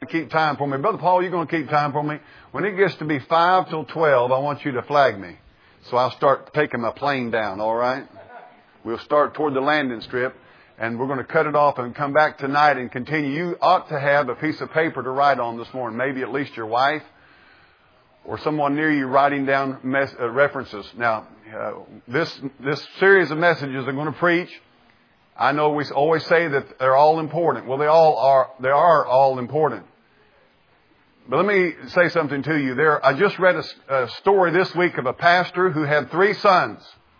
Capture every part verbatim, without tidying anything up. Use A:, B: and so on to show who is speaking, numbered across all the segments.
A: keep time for me. Brother Paul, you're going to keep time for me. When it gets to be five till twelve, I want you to flag me. So I'll start taking my plane down, all right? We'll start toward the landing strip, and we're going to cut it off and come back tonight and continue. You ought to have a piece of paper to write on this morning, maybe at least your wife or someone near you writing down mes- uh, references. Now, uh, this this series of messages I'm going to preach, I know we always say that they're all important. Well, they all are. They are all important. But let me say something to you. There, I just read a, a story this week of a pastor who had three sons.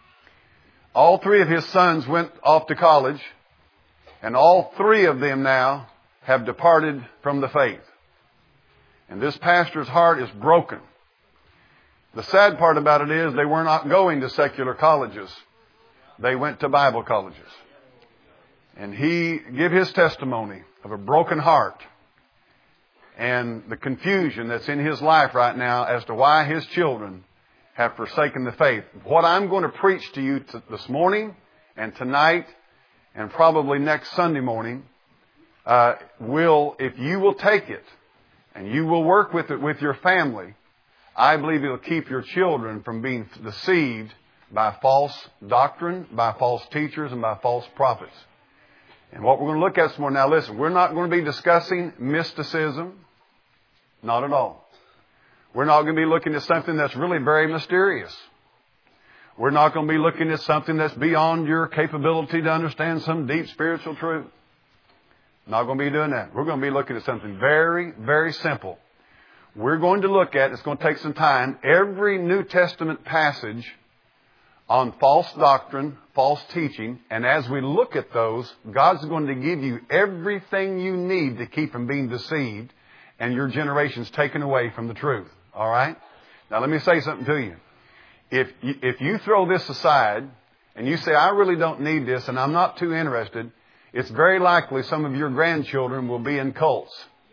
A: All three of his sons went off to college, and all three of them now have departed from the faith. And this pastor's heart is broken. The sad part about it is they were not going to secular colleges. They went to Bible colleges. And he gave his testimony of a broken heart and the confusion that's in his life right now as to why his children have forsaken the faith. What I'm going to preach to you t- this morning and tonight and probably next Sunday morning uh, will, if you will take it and you will work with it with your family, I believe it'll keep your children from being deceived by false doctrine, by false teachers, and by false prophets. And what we're going to look at this morning, now listen, we're not going to be discussing mysticism. Not at all. We're not going to be looking at something that's really very mysterious. We're not going to be looking at something that's beyond your capability to understand some deep spiritual truth. Not going to be doing that. We're going to be looking at something very, very simple. We're going to look at, it's going to take some time, every New Testament passage on false doctrine, false teaching. And as we look at those, God's going to give you everything you need to keep from being deceived and your generations taken away from the truth. All right? Now let me say something to you. If you, if you throw this aside and you say, I really don't need this and I'm not too interested, it's very likely some of your grandchildren will be in cults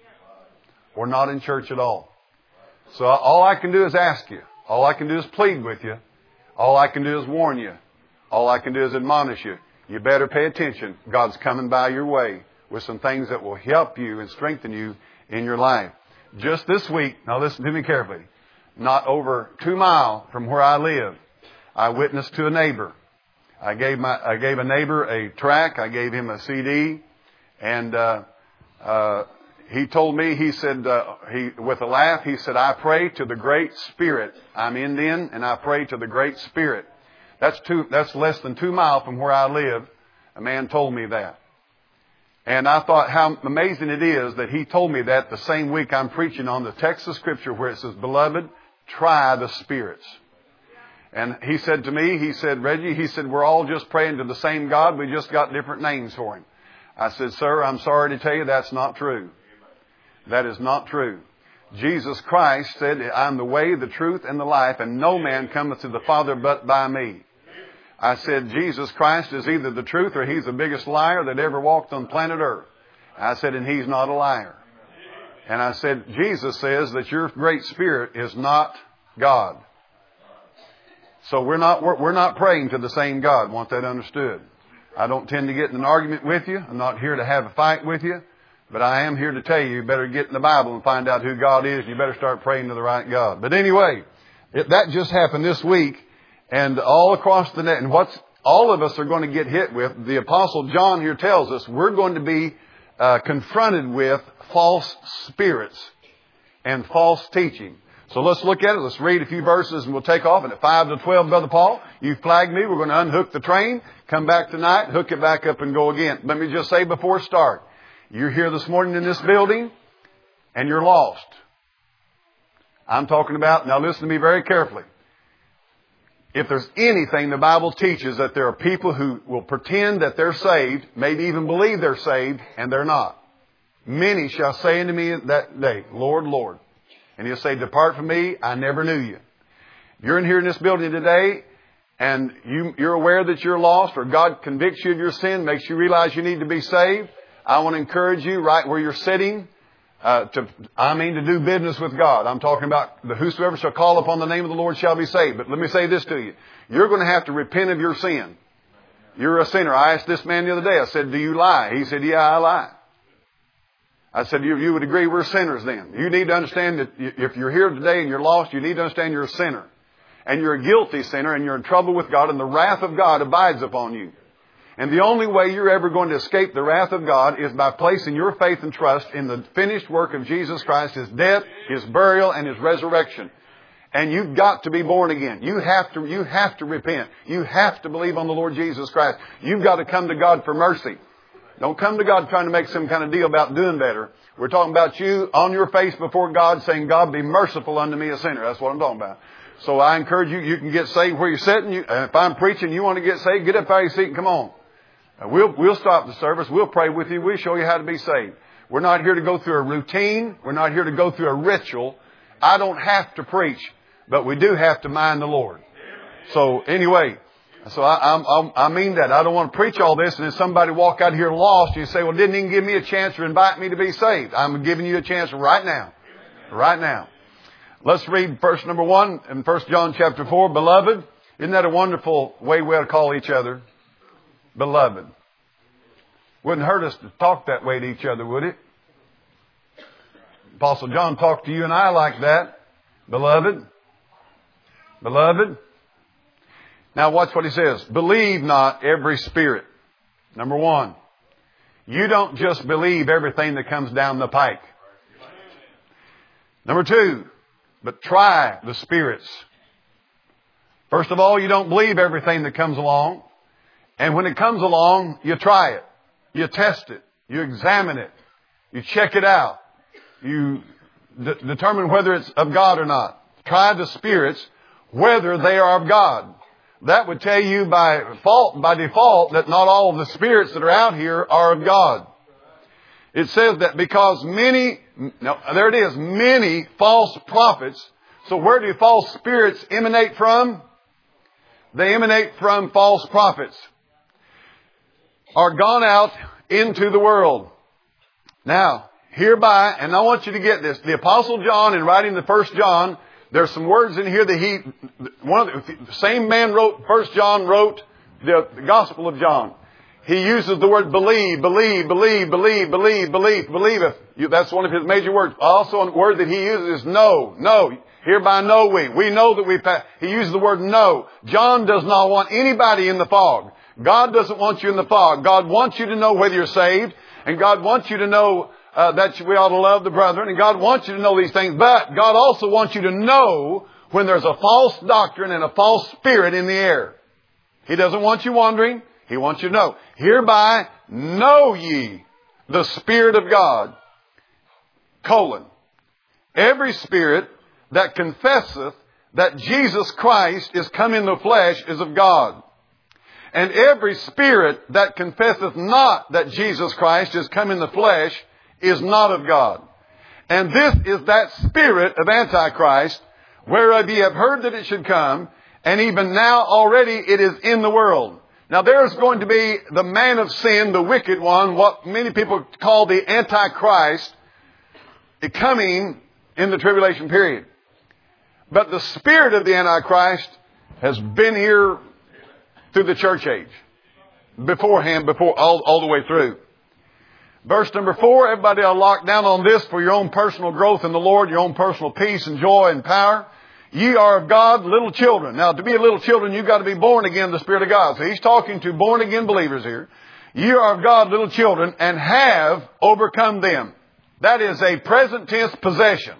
A: or not in church at all. So all I can do is ask you. All I can do is plead with you. All I can do is warn you. All I can do is admonish you. You better pay attention. God's coming by your way with some things that will help you and strengthen you in your life. Just this week, now listen to me carefully, not over two miles from where I live, I witnessed to a neighbor. I gave my I gave a neighbor a tract. I gave him a C D, and uh, uh, he told me, he said, uh, he with a laugh, he said, I pray to the Great Spirit. I'm Indian, and I pray to the Great Spirit. That's two. That's less than two miles from where I live. A man told me that. And I thought how amazing it is that he told me that the same week I'm preaching on the text of Scripture where it says, Beloved, try the spirits. And he said to me, he said, Reggie, he said, we're all just praying to the same God. We just got different names for Him. I said, sir, I'm sorry to tell you that's not true. That is not true. Jesus Christ said, I'm the way, the truth, and the life, and no man cometh to the Father but by me. I said, Jesus Christ is either the truth or He's the biggest liar that ever walked on planet Earth. I said, and He's not a liar. And I said, Jesus says that your Great Spirit is not God. So we're not, we're, we're not praying to the same God. Want that understood. I don't tend to get in an argument with you. I'm not here to have a fight with you. But I am here to tell you, you better get in the Bible and find out who God is. You better start praying to the right God. But anyway, it, that just happened this week. And all across the net, and what's all of us are going to get hit with, the Apostle John here tells us, we're going to be uh, confronted with false spirits and false teaching. So let's look at it. Let's read a few verses and we'll take off. And at five to twelve, Brother Paul, you flagged me. We're going to unhook the train, come back tonight, hook it back up and go again. Let me just say before we start, you're here this morning in this building and you're lost. I'm talking about, now listen to me very carefully. If there's anything the Bible teaches, that there are people who will pretend that they're saved, maybe even believe they're saved, and they're not. Many shall say unto me that day, Lord, Lord. And He'll say, depart from me, I never knew you. You're in here in this building today, and you, you're aware that you're lost, or God convicts you of your sin, makes you realize you need to be saved. I want to encourage you right where you're sitting, Uh, to, I mean to do business with God. I'm talking about the whosoever shall call upon the name of the Lord shall be saved. But let me say this to you. You're going to have to repent of your sin. You're a sinner. I asked this man the other day, I said, do you lie? He said, yeah, I lie. I said, you, you would agree we're sinners then. You need to understand that if you're here today and you're lost, you need to understand you're a sinner. And you're a guilty sinner and you're in trouble with God and the wrath of God abides upon you. And the only way you're ever going to escape the wrath of God is by placing your faith and trust in the finished work of Jesus Christ, His death, His burial, and His resurrection. And you've got to be born again. You have to, you have to repent. You have to believe on the Lord Jesus Christ. You've got to come to God for mercy. Don't come to God trying to make some kind of deal about doing better. We're talking about you on your face before God saying, God, be merciful unto me, a sinner. That's what I'm talking about. So I encourage you, you can get saved where you're sitting. You, if I'm preaching, you want to get saved, get up out of your seat and come on. We'll, we'll stop the service. We'll pray with you. We'll show you how to be saved. We're not here to go through a routine. We're not here to go through a ritual. I don't have to preach, but we do have to mind the Lord. So anyway, so I, I, I mean that. I don't want to preach all this and then somebody walk out here lost and you say, well, didn't even give me a chance to invite me to be saved. I'm giving you a chance right now. Right now. Let's read verse number one in First John chapter four. Beloved, isn't that a wonderful way we ought to call each other? Beloved. Wouldn't hurt us to talk that way to each other, would it? Apostle John talked to you and I like that. Beloved. Beloved. Now watch what he says. Believe not every spirit. Number one. You don't just believe everything that comes down the pike. Number two. But try the spirits. First of all, you don't believe everything that comes along. And when it comes along, you try it. You test it. You examine it. You check it out. You de- determine whether it's of God or not. Try the spirits, whether they are of God. That would tell you by fault, by default, that not all of the spirits that are out here are of God. It says that because many, no, there it is, many false prophets. So where do false spirits emanate from? They emanate from false prophets. Are gone out into the world. Now, hereby, and I want you to get this, the Apostle John, in writing the First John, there's some words in here that he, one of the, the same man wrote, First John wrote the, the Gospel of John. He uses the word believe, believe, believe, believe, believe, believe, believeth. You, that's one of his major words. Also, a word that he uses is know, know. Hereby know we. We know that we've passed. He uses the word know. John does not want anybody in the fog. God doesn't want you in the fog. God wants you to know whether you're saved. And God wants you to know uh, that we ought to love the brethren. And God wants you to know these things. But God also wants you to know when there's a false doctrine and a false spirit in the air. He doesn't want you wondering. He wants you to know. Hereby know ye the Spirit of God. Colon. Every spirit that confesseth that Jesus Christ is come in the flesh is of God. And every spirit that confesseth not that Jesus Christ is come in the flesh is not of God. And this is that spirit of Antichrist, whereof ye have heard that it should come, and even now already it is in the world. Now there's going to be the man of sin, the wicked one, what many people call the Antichrist, coming in the tribulation period. But the spirit of the Antichrist has been here through the church age. Beforehand, before all, all the way through. Verse number four, everybody will lock down on this for your own personal growth in the Lord, your own personal peace and joy and power. Ye are of God, little children. Now, to be a little children, you've got to be born again in the Spirit of God. So he's talking to born again believers here. Ye are of God, little children, and have overcome them. That is a present tense possession.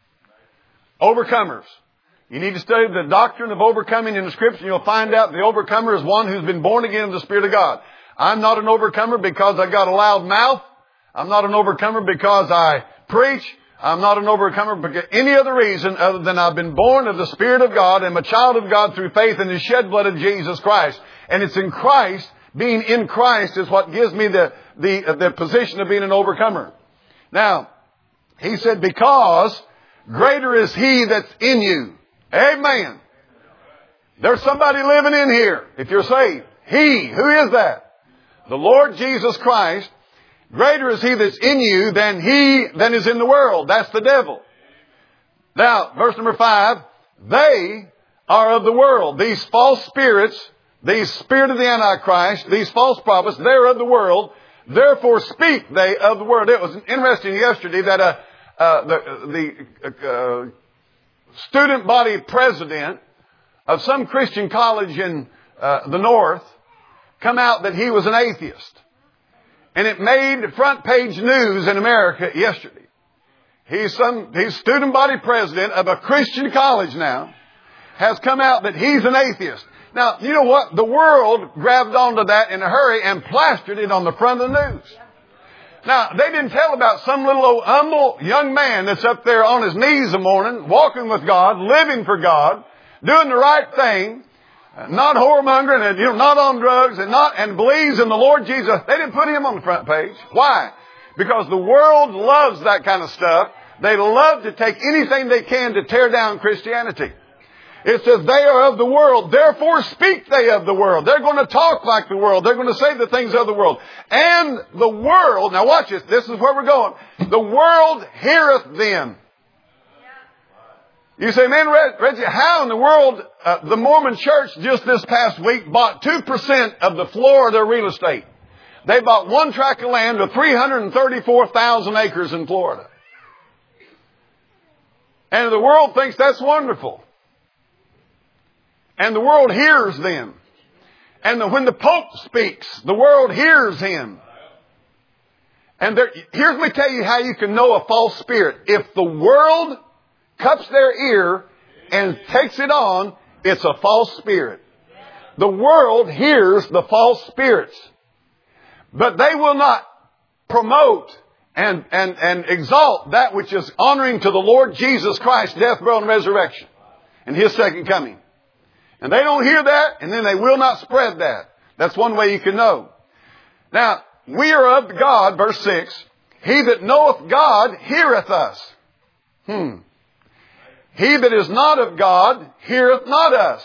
A: Overcomers. You need to study the doctrine of overcoming in the Scripture, and you'll find out the overcomer is one who's been born again in the Spirit of God. I'm not an overcomer because I got a loud mouth. I'm not an overcomer because I preach. I'm not an overcomer for any other reason other than I've been born of the Spirit of God and I'm a child of God through faith in the shed blood of Jesus Christ. And it's in Christ, being in Christ is what gives me the, the, the position of being an overcomer. Now, he said, because greater is He that's in you. Amen. There's somebody living in here, if you're saved. He, who is that? The Lord Jesus Christ. Greater is He that's in you than he that is in the world. That's the devil. Now, verse number five. They are of the world. These false spirits, these spirit of the Antichrist, these false prophets, they're of the world. Therefore speak they of the word. It was interesting yesterday that uh, uh, the, the uh, student body president of some Christian college in uh, the north come out that he was an atheist. And it made front page news in America yesterday. He's some, he's student body president of a Christian college now, has come out that he's an atheist. Now, you know what? The world grabbed onto that in a hurry and plastered it on the front of the news. Now, they didn't tell about some little old humble young man that's up there on his knees in the morning, walking with God, living for God, doing the right thing, not whoremongering and, you know, not on drugs and not, and believes in the Lord Jesus. They didn't put him on the front page. Why? Because the world loves that kind of stuff. They love to take anything they can to tear down Christianity. It says they are of the world, therefore speak they of the world. They're going to talk like the world. They're going to say the things of the world. And the world, now watch this, this is where we're going. The world heareth them. You say, man, Reggie, how in the world, uh, the Mormon church just this past week bought two percent of the Florida real estate. They bought one tract of land with three hundred thirty-four thousand acres in Florida. And the world thinks that's wonderful. And the world hears them. And the, when the Pope speaks, the world hears him. And there, here's me tell you how you can know a false spirit. If the world cups their ear and takes it on, it's a false spirit. The world hears the false spirits. But they will not promote and, and, and exalt that which is honoring to the Lord Jesus Christ, death, burial, and resurrection, and His second coming. And they don't hear that, and then they will not spread that. That's one way you can know. Now, we are of God, verse six. He that knoweth God heareth us. Hmm. He that is not of God heareth not us.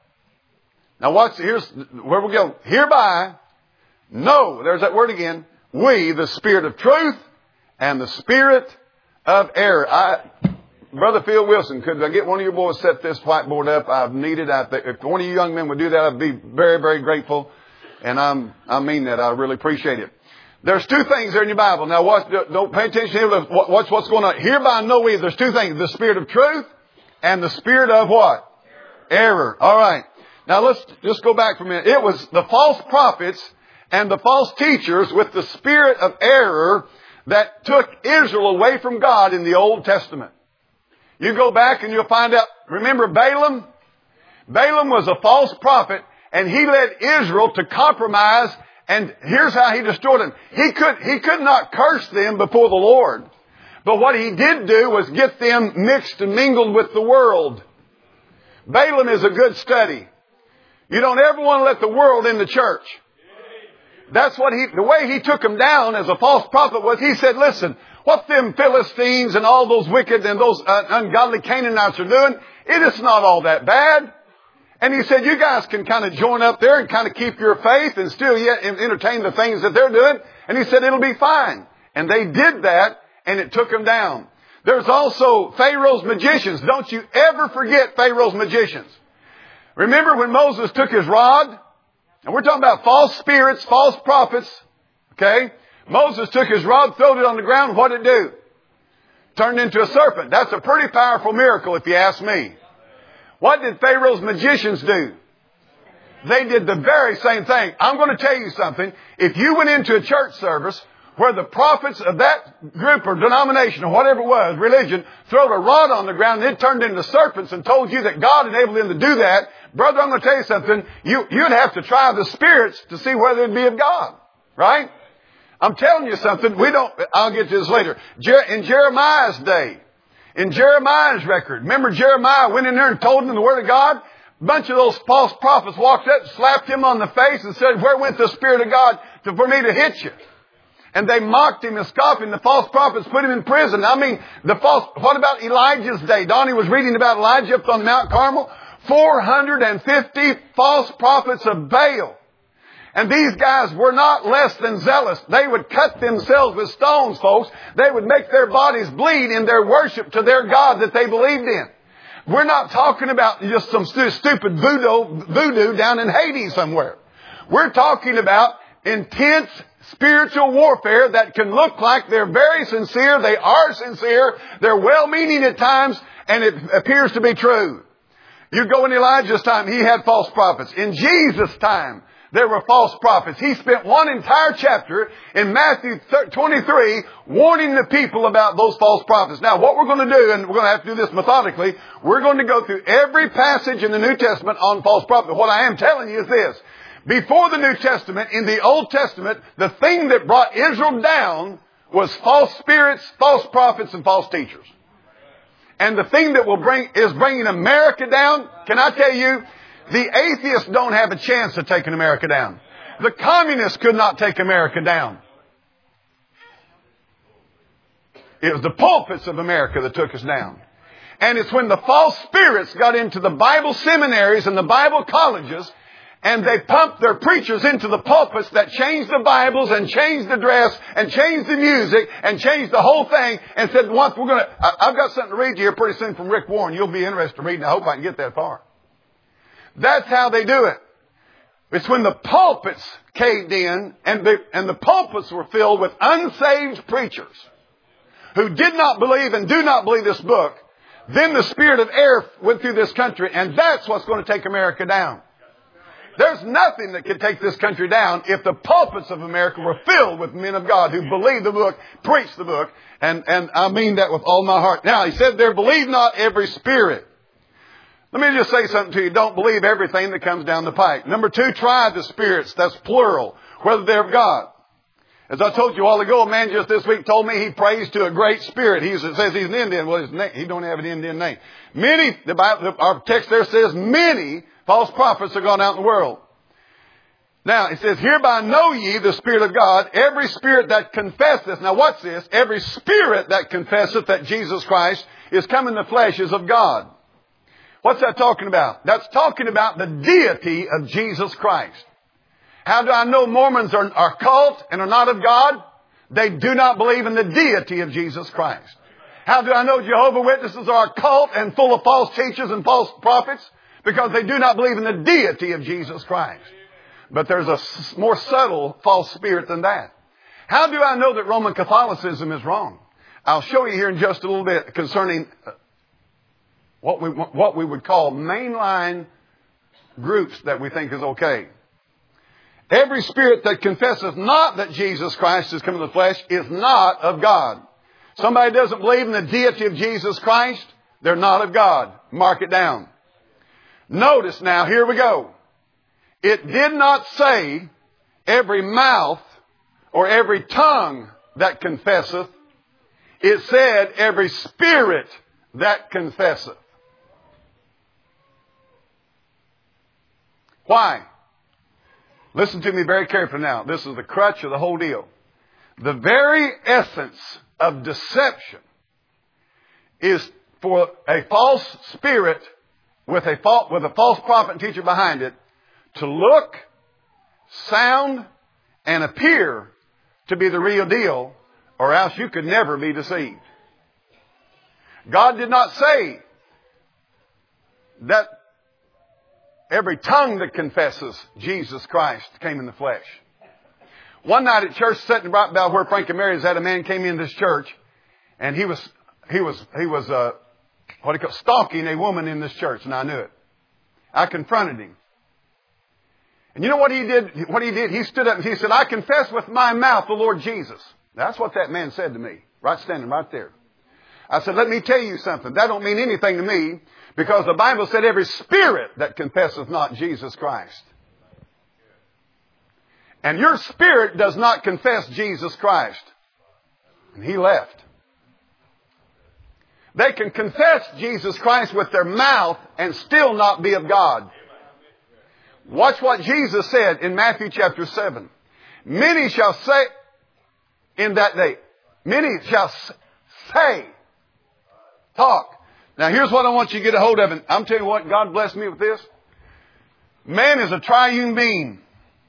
A: Now watch, here's where we go. Hereby, know, there's that word again, we, the spirit of truth and the spirit of error. I... Brother Phil Wilson, could I get one of your boys set this whiteboard up? I've needed it. If one of you young men would do that, I'd be very, very grateful. And I'm, I mean that. I really appreciate it. There's two things there in your Bible. Now watch, don't pay attention to watch what's going on. Hereby know we, there's two things. The spirit of truth and the spirit of what? Error. All right. Now let's just go back for a minute. It was the false prophets and the false teachers with the spirit of error that took Israel away from God in the Old Testament. You go back and you'll find out, remember Balaam? Balaam was a false prophet and he led Israel to compromise, and here's how he destroyed them. He could, he could not curse them before the Lord. But what he did do was get them mixed and mingled with the world. Balaam is a good study. You don't ever want to let the world in the church. That's what he, the way he took them down as a false prophet was he said, listen, what them Philistines and all those wicked and those uh, ungodly Canaanites are doing, it is not all that bad. And he said, you guys can kind of join up there and kind of keep your faith and still yet entertain the things that they're doing. And he said, it'll be fine. And they did that, and it took them down. There's also Pharaoh's magicians. Don't you ever forget Pharaoh's magicians. Remember when Moses took his rod? And we're talking about false spirits, false prophets. Okay? Moses took his rod, throwed it on the ground. What did it do? Turned into a serpent. That's a pretty powerful miracle if you ask me. What did Pharaoh's magicians do? They did the very same thing. I'm going to tell you something. If you went into a church service where the prophets of that group or denomination or whatever it was, religion, throwed a rod on the ground and it turned into serpents and told you that God enabled them to do that, brother, I'm going to tell you something. You, you'd have to try the spirits to see whether it'd be of God. Right? I'm telling you something. We don't, I'll get to this later. In Jeremiah's day, in Jeremiah's record, remember Jeremiah went in there and told him the word of God? A bunch of those false prophets walked up, slapped him on the face and said, where went the Spirit of God to, for me to hit you? And they mocked him and scoffed him. The false prophets put him in prison. I mean, the false, what about Elijah's day? Donnie was reading about Elijah up on Mount Carmel. four hundred fifty false prophets of Baal. And these guys were not less than zealous. They would cut themselves with stones, folks. They would make their bodies bleed in their worship to their God that they believed in. We're not talking about just some stu- stupid voodoo, voodoo down in Hades somewhere. We're talking about intense spiritual warfare that can look like they're very sincere. They are sincere. They're well-meaning at times, and it appears to be true. You go in Elijah's time, he had false prophets. In Jesus' time, there were false prophets. He spent one entire chapter in Matthew twenty-three warning the people about those false prophets. Now, what we're going to do, and we're going to have to do this methodically, we're going to go through every passage in the New Testament on false prophets. What I am telling you is this. Before the New Testament, in the Old Testament, the thing that brought Israel down was false spirits, false prophets, and false teachers. And the thing that will bring is bringing America down, can I tell you, the atheists don't have a chance of taking America down. The communists could not take America down. It was the pulpits of America that took us down. And it's when the false spirits got into the Bible seminaries and the Bible colleges, and they pumped their preachers into the pulpits that changed the Bibles and changed the dress and changed the music and changed the whole thing and said, once we're going to, I've got something to read to you here pretty soon from Rick Warren. You'll be interested in reading. I hope I can get that far. That's how they do it. It's when the pulpits caved in and the, and the pulpits were filled with unsaved preachers who did not believe and do not believe this book. Then the spirit of error went through this country, and that's what's going to take America down. There's nothing that could take this country down if the pulpits of America were filled with men of God who believed the book, preached the book, and, and I mean that with all my heart. Now, he said there, believe not every spirit. Let me just say something to you. Don't believe everything that comes down the pike. Number two, try the spirits. That's plural, whether they're of God. As I told you a while ago, a man just this week told me he prays to a great spirit. He says he's an Indian. Well, his name, he don't have an Indian name. Many, the Bible, our text there says many false prophets are gone out in the world. Now, it says, hereby know ye the Spirit of God, every spirit that confesseth. Now, what's this? Every spirit that confesseth that Jesus Christ is come in the flesh is of God. What's that talking about? That's talking about the deity of Jesus Christ. How do I know Mormons are, are cult and are not of God? They do not believe in the deity of Jesus Christ. How do I know Jehovah's Witnesses are a cult and full of false teachers and false prophets? Because they do not believe in the deity of Jesus Christ. But there's a more subtle false spirit than that. How do I know that Roman Catholicism is wrong? I'll show you here in just a little bit concerning what we, what we would call mainline groups that we think is okay. Every spirit that confesseth not that Jesus Christ is come in the flesh is not of God. Somebody doesn't believe in the deity of Jesus Christ, they're not of God. Mark it down. Notice now, here we go. It did not say every mouth or every tongue that confesseth. It said every spirit that confesseth. Why? Listen to me very carefully now. This is the crutch of the whole deal. The very essence of deception is for a false spirit with a false, with a false prophet and teacher behind it to look, sound, and appear to be the real deal, or else you could never be deceived. God did not say that every tongue that confesses Jesus Christ came in the flesh. One night at church, sitting right about where Frank and Mary is at, a man came in this church, and he was he was he was uh, what do you call stalking a woman in this church, and I knew it. I confronted him, and you know what he did? What he did? He stood up and he said, "I confess with my mouth the Lord Jesus." That's what that man said to me, right standing right there. I said, "Let me tell you something. That don't mean anything to me, because the Bible said every spirit that confesseth not Jesus Christ." And your spirit does not confess Jesus Christ. And he left. They can confess Jesus Christ with their mouth and still not be of God. Watch what Jesus said in Matthew chapter seven. Many shall say in that day, many shall say, talk. Now here's what I want you to get a hold of. And I'm telling you what, God blessed me with this. Man is a triune being.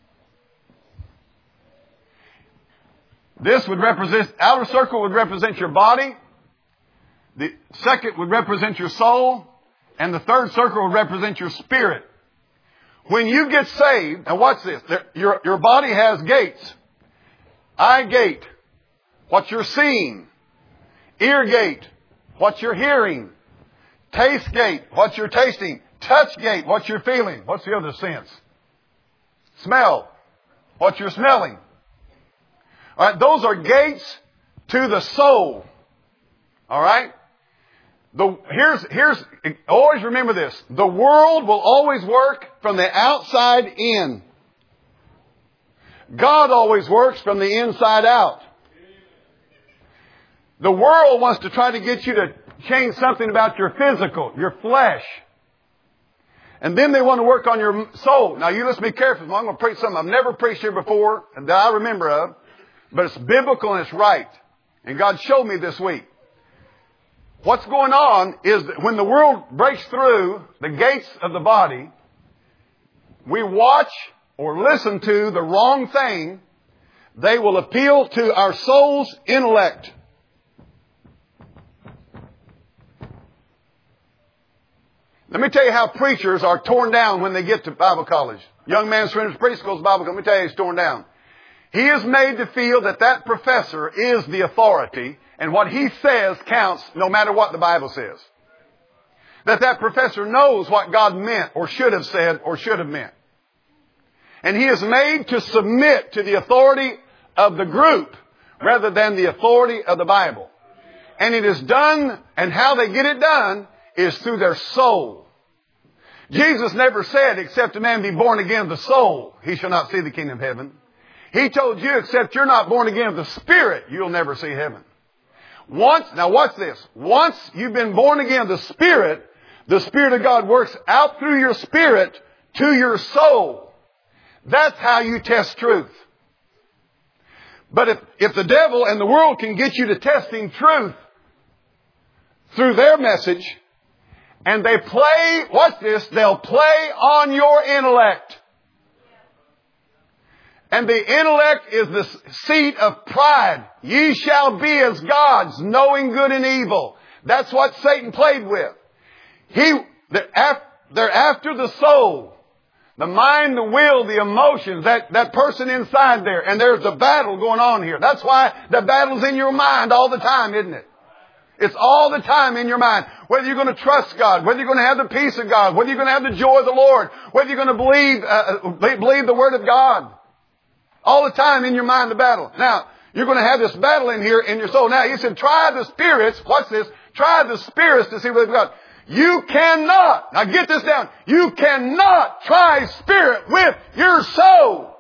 A: This would represent, outer circle would represent your body. The second would represent your soul. And the third circle would represent your spirit. When you get saved, and watch this, there, your, your body has gates. Eye gate, what you're seeing. Ear gate, what you're hearing. Taste gate, what you're tasting. Touch gate, what you're feeling. What's the other sense? Smell, what you're smelling. All right, those are gates to the soul. All right? The, here's, here's, always remember this. The world will always work from the outside in. God always works from the inside out. The world wants to try to get you to change something about your physical, your flesh. And then they want to work on your soul. Now you listen, be careful. I'm going to preach something I've never preached here before and that I remember of. But it's biblical and it's right. And God showed me this week. What's going on is that when the world breaks through the gates of the body, we watch or listen to the wrong thing. They will appeal to our soul's intellect. Let me tell you how preachers are torn down when they get to Bible college. Young Man's Friends Preschool's Bible college. Let me tell you, he's torn down. He is made to feel that that professor is the authority and what he says counts no matter what the Bible says. That that professor knows what God meant or should have said or should have meant. And he is made to submit to the authority of the group rather than the authority of the Bible. And it is done, and how they get it done is through their soul. Jesus never said, except a man be born again of the soul, he shall not see the kingdom of heaven. He told you, except you're not born again of the Spirit, you'll never see heaven. Once, now watch this. Once you've been born again of the Spirit, the Spirit of God works out through your spirit to your soul. That's how you test truth. But if, if the devil and the world can get you to testing truth through their message, and they play, watch this, they'll play on your intellect. And the intellect is the seat of pride. Ye shall be as gods, knowing good and evil. That's what Satan played with. He, they're after the soul. The mind, the will, the emotions, that, that person inside there. And there's a battle going on here. That's why the battle's in your mind all the time, isn't it? It's all the time in your mind. Whether you're going to trust God, whether you're going to have the peace of God, whether you're going to have the joy of the Lord, whether you're going to believe, uh, believe the Word of God. All the time in your mind, the battle. Now, you're going to have this battle in here in your soul. Now, he said, try the spirits. Watch this. Try the spirits to see what they've got. You cannot, now get this down. You cannot try spirit with your soul.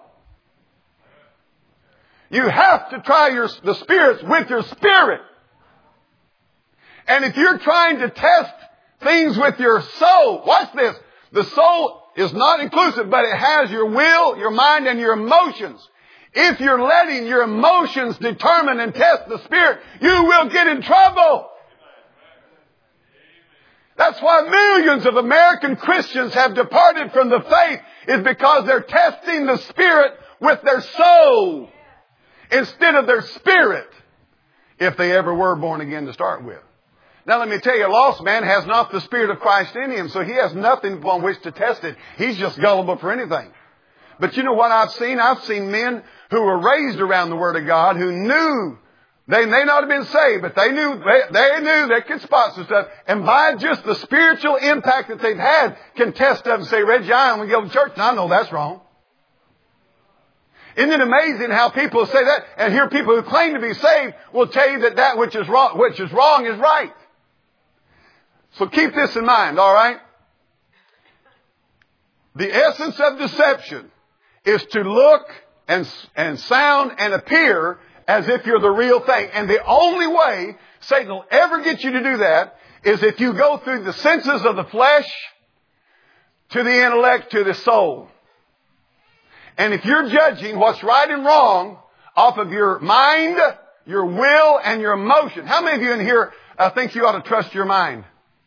A: You have to try your, the spirits with your spirit. And if you're trying to test things with your soul, watch this. The soul is not inclusive, but it has your will, your mind, and your emotions. If you're letting your emotions determine and test the Spirit, you will get in trouble. That's why millions of American Christians have departed from the faith, is because they're testing the Spirit with their soul instead of their spirit, if they ever were born again to start with. Now let me tell you, a lost man has not the Spirit of Christ in him, so he has nothing upon which to test it. He's just gullible for anything. But you know what I've seen? I've seen men who were raised around the Word of God, who knew they may not have been saved, but they knew they, they knew they could spot some stuff. And by just the spiritual impact that they've had, can test up and say, Reggie, I only go to church, and I know that's wrong. Isn't it amazing how people say that, and hear people who claim to be saved will tell you that that which is wrong, which is wrong is right. So keep this in mind, all right? The essence of deception is to look and, and sound and appear as if you're the real thing. And the only way Satan will ever get you to do that is if you go through the senses of the flesh to the intellect to the soul. And if you're judging what's right and wrong off of your mind, your will, and your emotion. How many of you in here uh, think you ought to trust your mind?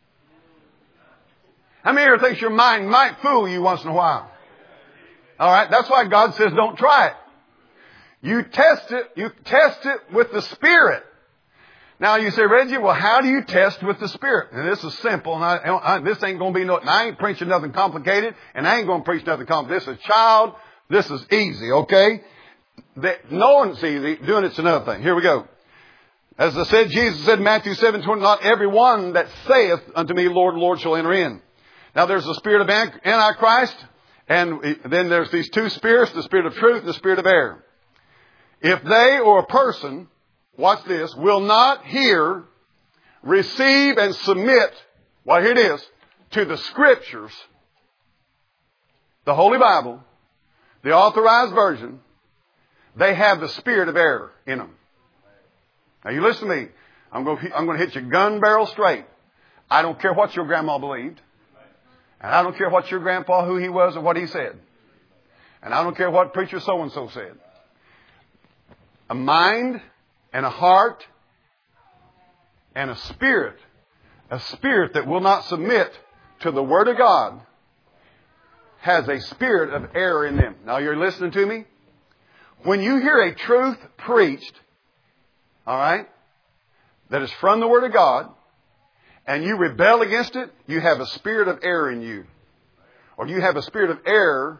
A: How many of you think your mind might fool you once in a while? All right, that's why God says don't try it. You test it, you test it with the Spirit. Now you say, Reggie, well, how do you test with the Spirit? And this is simple, and I, I, this ain't going to be no, and I ain't preaching nothing complicated, and I ain't going to preach nothing complicated. This is child, this is easy, okay? That knowing it's easy, doing it's another thing. Here we go. As I said, Jesus said in Matthew seven twenty, not every one that saith unto me, Lord, Lord, shall enter in. Now there's the spirit of Antichrist, and then there's these two spirits, the spirit of truth and the spirit of error. If they or a person, watch this, will not hear, receive, and submit, well, here it is, to the Scriptures, the Holy Bible, the authorized version, they have the spirit of error in them. Now you listen to me. I'm going to, I'm going to hit you gun barrel straight. I don't care what your grandma believed. And I don't care what your grandpa, who he was or what he said. And I don't care what preacher so-and-so said. A mind and a heart and a spirit, a spirit that will not submit to the Word of God, has a spirit of error in them. Now you're listening to me? When you hear a truth preached, all right, that is from the Word of God, and you rebel against it, you have a spirit of error in you. Or you have a spirit of error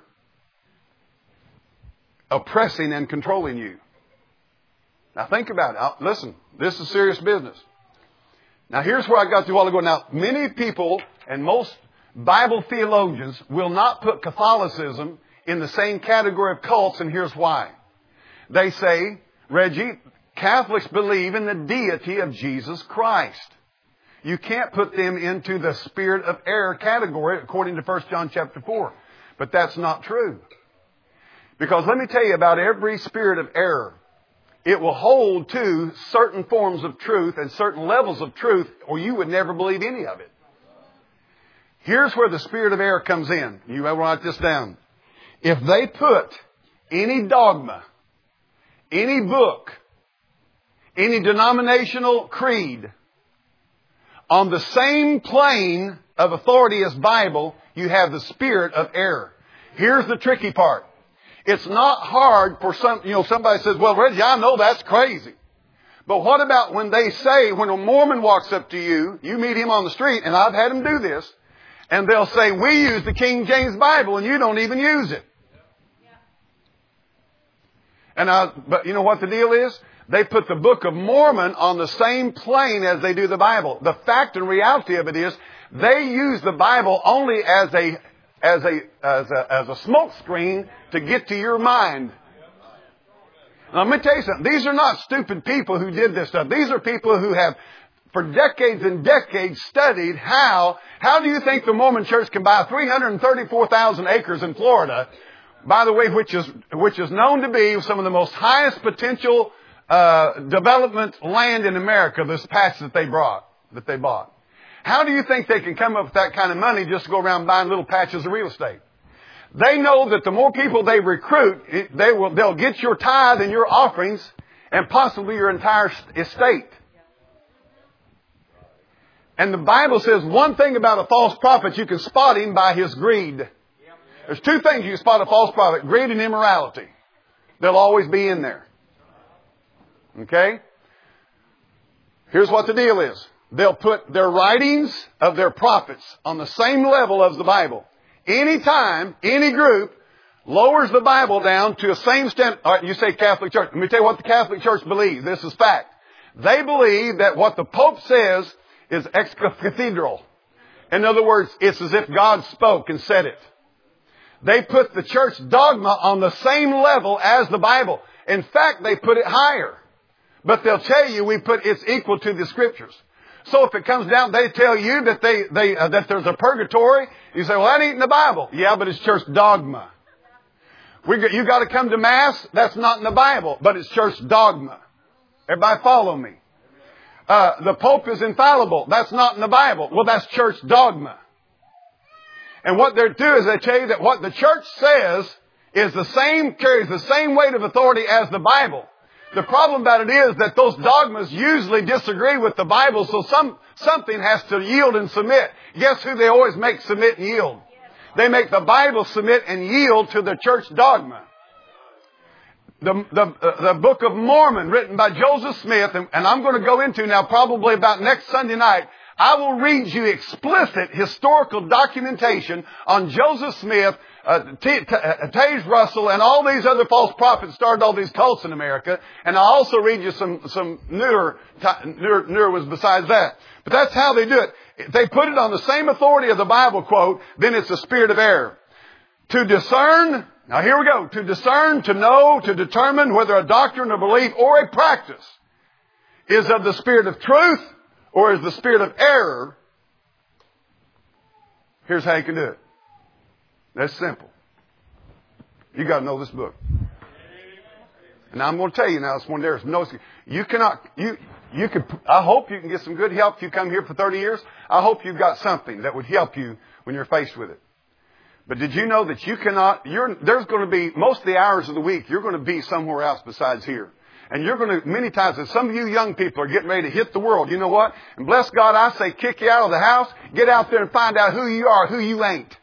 A: oppressing and controlling you. Now think about it. Now, listen, this is serious business. Now here's where I got to a while ago. Now many people and most Bible theologians will not put Catholicism in the same category of cults, and here's why. They say, Reggie, Catholics believe in the deity of Jesus Christ. You can't put them into the spirit of error category according to First John chapter four. But that's not true. Because let me tell you about every spirit of error. It will hold to certain forms of truth and certain levels of truth, or you would never believe any of it. Here's where the spirit of error comes in. You will write this down. If they put any dogma, any book, any denominational creed on the same plane of authority as Bible, you have the spirit of error. Here's the tricky part. It's not hard for some, you know, somebody says, well, Reggie, I know that's crazy. But what about when they say, when a Mormon walks up to you, you meet him on the street, and I've had him do this, and they'll say, we use the King James Bible, and you don't even use it. And I, but you know what the deal is? They put the Book of Mormon on the same plane as they do the Bible. The fact and reality of it is, they use the Bible only as a as a as a as a smoke screen to get to your mind. Now, let me tell you something. These are not stupid people who did this stuff. These are people who have, for decades and decades, studied how how do you think the Mormon Church can buy three hundred thirty-four thousand acres in Florida? By the way, which is which is known to be some of the most highest potential uh, development land in America. This patch that they brought, that they bought. How do you think they can come up with that kind of money just to go around buying little patches of real estate? They know that the more people they recruit, they will they'll get your tithe and your offerings, and possibly your entire estate. And the Bible says one thing about a false prophet: you can spot him by his greed. There's two things you can spot a false prophet: greed and immorality. They'll always be in there. Okay? Here's what the deal is. They'll put their writings of their prophets on the same level as the Bible. Anytime any group lowers the Bible down to a same standard. All right, you say Catholic Church. Let me tell you what the Catholic Church believes. This is fact. They believe that what the Pope says is ex cathedral. In other words, it's as if God spoke and said it. They put the church dogma on the same level as the Bible. In fact, they put it higher. But they'll tell you we put it's equal to the Scriptures. So if it comes down, they tell you that they, they, uh, that there's a purgatory. You say, well, that ain't in the Bible. Yeah, but it's church dogma. We got, you got to come to Mass. That's not in the Bible, but it's church dogma. Everybody follow me. Uh, the Pope is infallible. That's not in the Bible. Well, that's church dogma. And what they do is they tell you that what the church says is the same, carries the same weight of authority as the Bible. The problem about it is that those dogmas usually disagree with the Bible, so some something has to yield and submit. Guess who they always make submit and yield? They make the Bible submit and yield to the church dogma. The, the, uh, the Book of Mormon, written by Joseph Smith, and, and I'm going to go into now probably about next Sunday night, I will read you explicit historical documentation on Joseph Smith, uh, T- T- uh, Tage Russell, and all these other false prophets started all these cults in America. And I'll also read you some, some newer, newer, newer was besides that. But that's how they do it. If they put it on the same authority of the Bible quote, then it's a spirit of error. To discern, now here we go, to discern, to know, to determine whether a doctrine or belief or a practice is of the spirit of truth or is the spirit of error. Here's how you can do it. That's simple. You got to know this book. And I'm going to tell you now, this one there's no, you cannot, you, you could, I hope you can get some good help if you come here for thirty years. I hope you've got something that would help you when you're faced with it. But did you know that you cannot, you're, there's going to be, most of the hours of the week, you're going to be somewhere else besides here. And you're going to, many times, as some of you young people are getting ready to hit the world, you know what? And bless God, I say kick you out of the house, get out there and find out who you are, who you ain't.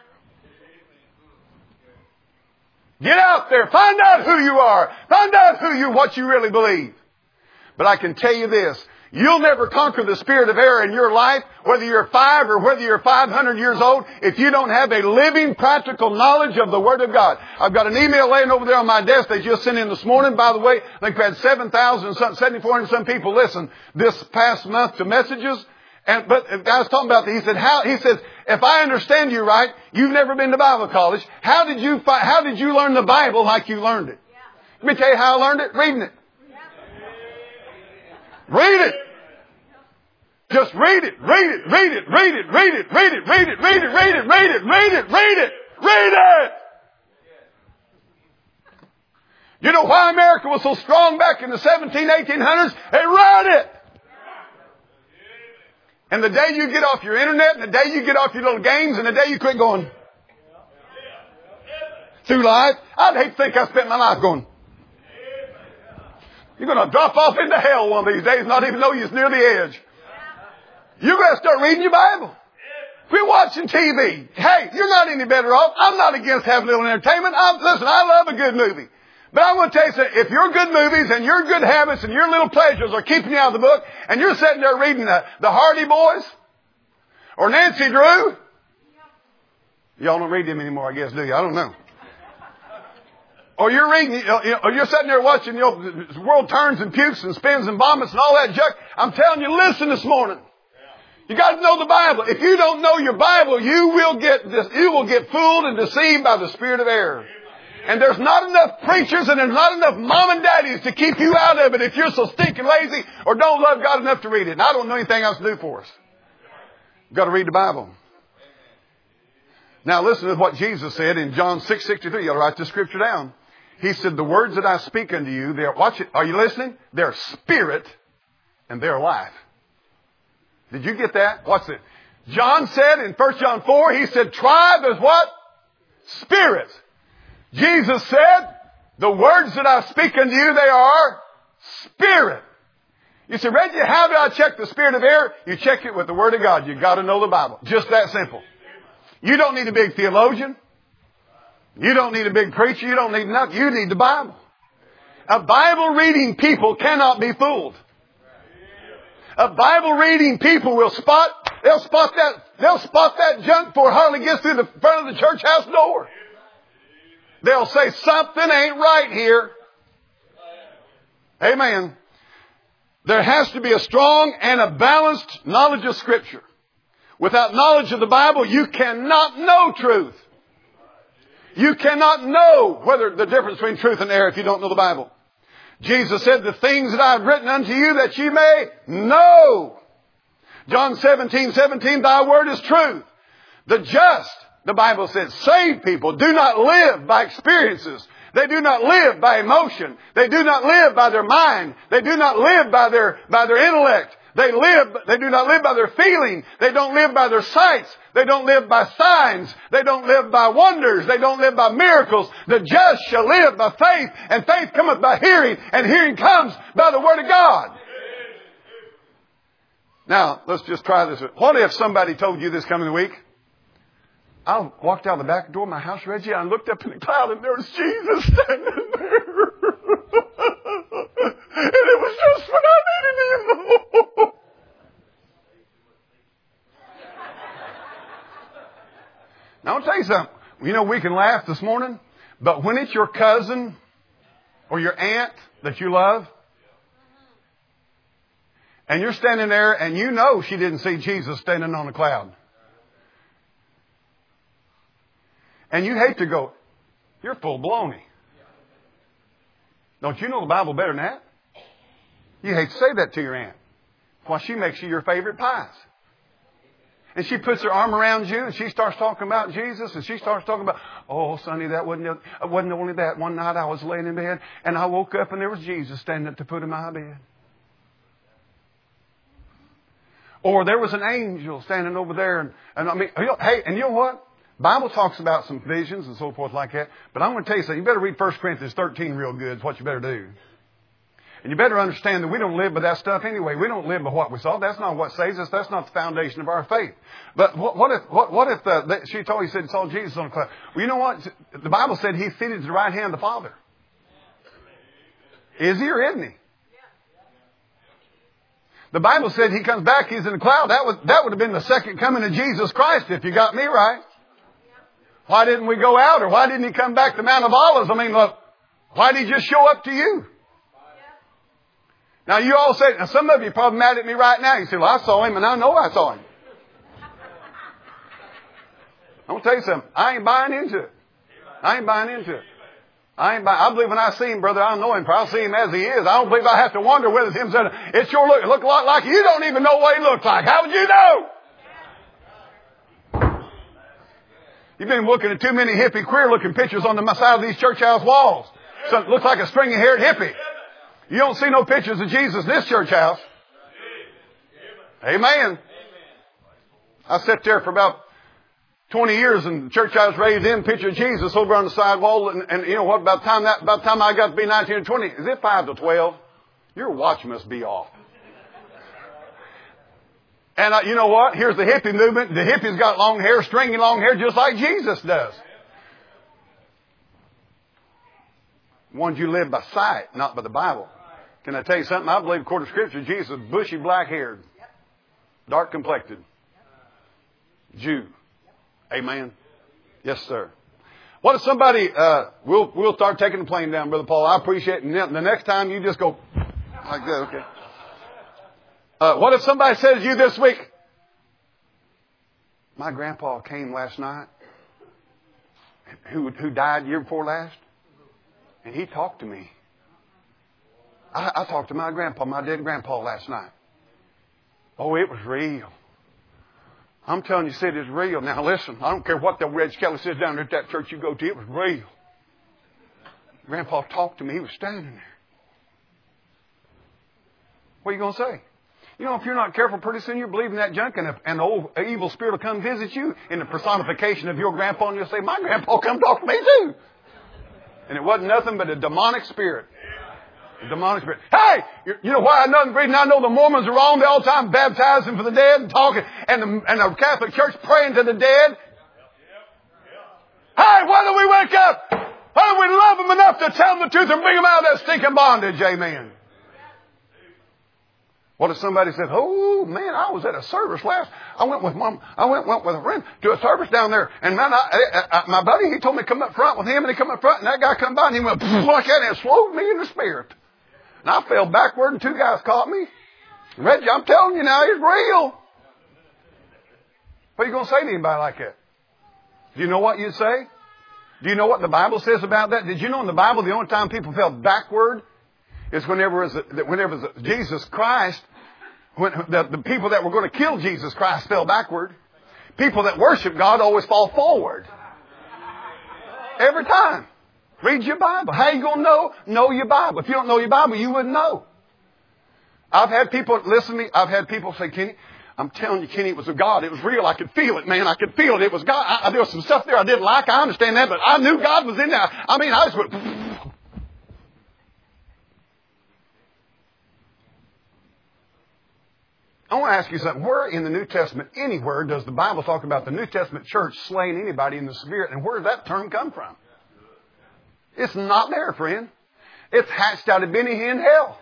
A: Get out there, find out who you are, find out who you, what you really believe. But I can tell you this, you'll never conquer the spirit of error in your life, whether you're five or whether you're five hundred years old, if you don't have a living, practical knowledge of the Word of God. I've got an email laying over there on my desk they just sent in this morning. By the way, I think we had seven thousand, seventy-four hundred some people listen this past month to messages. And, but the guy was talking about that. He said, how, he says, if I understand you right, you've never been to Bible college. How did you, fi- how did you learn the Bible like you learned it? Yeah. Let me tell you how I learned it. Reading it. Yeah. Read it. Just read it, read it, read it, read it, read it, read it, read it, read it, read it, read it, read it, read it, read it. You know why America was so strong back in the seventeen, eighteen hundreds? They read it. And the day you get off your internet, and the day you get off your little games, and the day you quit going through life, I'd hate to think I spent my life going. You're going to drop off into hell one of these days, not even know you're near the edge. You're going to start reading your Bible. Quit watching T V. Hey, you're not any better off. I'm not against having a little entertainment. I'm, listen, I love a good movie. But I want to tell you something. If your good movies and your good habits and your little pleasures are keeping you out of the book, and you're sitting there reading the, the Hardy Boys or Nancy Drew, y'all don't read them anymore, I guess, do you? I don't know. Or you're reading, you know, or you're sitting there watching, you know, the world turns and pukes and spins and vomits and all that junk. I'm telling you, listen this morning. You got to know the Bible. If you don't know your Bible, you will get this, you will get fooled and deceived by the spirit of error. And there's not enough preachers and there's not enough mom and daddies to keep you out of it if you're so stinking lazy or don't love God enough to read it. And I don't know anything else to do for us. You've got to read the Bible. Now listen to what Jesus said in John six sixty-three. You ought to write this scripture down. He said, the words that I speak unto you, they're, watch it. Are you listening? They're spirit and they're life. Did you get that? What's it? John said in First John four, he said, try the what? Spirit. Jesus said, the words that I speak unto you, they are spirit. You say, Reggie, how do I check the spirit of error? You check it with the Word of God. You've got to know the Bible. Just that simple. You don't need a big theologian. You don't need a big preacher. You don't need nothing. You need the Bible. A Bible reading people cannot be fooled. A Bible reading people will spot, they'll spot that, they'll spot that junk before it hardly gets through the front of the church house door. They'll say something ain't right here. Amen. There has to be a strong and a balanced knowledge of Scripture. Without knowledge of the Bible, you cannot know truth. You cannot know whether the difference between truth and error if you don't know the Bible. Jesus said, the things that I have written unto you that ye may know. John seventeen seventeen, thy word is truth. The just, the Bible says, saved people do not live by experiences. They do not live by emotion. They do not live by their mind. They do not live by their, by their intellect. They live, they do not live by their feeling. They don't live by their sights. They don't live by signs. They don't live by wonders. They don't live by miracles. The just shall live by faith, and faith cometh by hearing, and hearing comes by the Word of God. Now, let's just try this. What if somebody told you this coming week? I walked out the back door of my house, Reggie, and I looked up in the cloud, and there was Jesus standing there. And it was just when I needed Him. Now, I'll tell you something. You know, we can laugh this morning, but when it's your cousin or your aunt that you love, and you're standing there and you know she didn't see Jesus standing on a cloud. And you hate to go, you're full baloney. Don't you know the Bible better than that? You hate to say that to your aunt. Why, she makes you your favorite pies. And she puts her arm around you and she starts talking about Jesus and she starts talking about, oh, Sonny, that wasn't, it wasn't only that. One night I was laying in bed and I woke up and there was Jesus standing at the foot of my bed. Or there was an angel standing over there. And, and I mean, hey, and you know what? Bible talks about some visions and so forth like that. But I'm going to tell you something. You better read First Corinthians thirteen real good. Is what you better do. And you better understand that we don't live by that stuff anyway. We don't live by what we saw. That's not what saves us. That's not the foundation of our faith. But what, what if, what, what if the, the, she told you, said, saw Jesus on the cloud? Well, you know what? The Bible said He's seated at the right hand of the Father. Is He or isn't He? The Bible said He comes back, He's in the cloud. That would, that would have been the second coming of Jesus Christ, if you got me right. Why didn't we go out? Or why didn't He come back to Mount of Olives? I mean, look, why did He just show up to you? Now, you all say, now some of you are probably mad at me right now. You say, well, I saw Him and I know I saw Him. I'm going to tell you something. I ain't buying into it. I ain't buying into it. I ain't buying, I believe when I see Him, brother, I know Him, for I'll see Him as He is. I don't believe I have to wonder whether it's Him. It sure look, look a lot like you don't even know what He looks like. How would you know? You've been looking at too many hippie, queer-looking pictures on the side of these church house walls. So it looks like a stringy-haired hippie. You don't see no pictures of Jesus in this church house. Amen. I sat there for about twenty years and the church I was raised in, picture of Jesus over on the side wall. And, and you know what? About the time that, about the time I got to be nineteen or twenty, is it five to twelve? Your watch must be off. And uh, you know what? Here's the hippie movement. The hippies got long hair, stringy long hair, just like Jesus does. Ones you live by sight, not by the Bible. Can I tell you something? I believe according to Scripture, Jesus was bushy, black-haired, dark-complected, Jew. Amen. Yes, sir. What if somebody, uh, we'll, we'll start taking the plane down, Brother Paul. I appreciate it. And the next time you just go like that, okay. Uh, what if somebody says to you this week, my grandpa came last night, who, who died year before last, and he talked to me. I, I talked to my grandpa, my dead grandpa last night. Oh, it was real. I'm telling you, Sid, it's real. Now listen, I don't care what the Reg Kelly says down there at that church you go to, it was real. Grandpa talked to me, he was standing there. What are you going to say? You know, if you're not careful, pretty soon you're believing that junk and, a, and the old evil spirit will come visit you in the personification of your grandpa and you'll say, my grandpa come talk to me too. And it wasn't nothing but a demonic spirit. A demonic spirit. Hey, you know why? Another reason I know the Mormons are wrong. They all the time baptizing for the dead and talking, and the, and the Catholic Church praying to the dead. Hey, why don't we wake up? Why don't we love them enough to tell them the truth and bring them out of that stinking bondage? Amen. What if somebody said, oh, man, I was at a service last. I went with mom. I went, went with a friend to a service down there. And man, I, I, I, my buddy, he told me to come up front with him. And he come up front. And that guy come by and he went like that and it slowed me in the spirit. And I fell backward and two guys caught me. Reggie, I'm telling you now, it's real. What are you going to say to anybody like that? Do you know what you'd say? Do you know what the Bible says about that? Did you know in the Bible the only time people fell backward is whenever it was, whenever it was Jesus Christ, when the, the people that were going to kill Jesus Christ fell backward. People that worship God always fall forward. Every time. Read your Bible. How are you going to know? Know your Bible. If you don't know your Bible, you wouldn't know. I've had people, listen to me, I've had people say, Kenny, I'm telling you, Kenny, it was of God. It was real. I could feel it, man. I could feel it. It was God. I, there was some stuff there I didn't like. I understand that, but I knew God was in there. I mean, I just went... I want to ask you something. Where in the New Testament, anywhere, does the Bible talk about the New Testament church slaying anybody in the spirit? And where does that term come from? It's not there, friend. It's hatched out of Benny Hinn hell.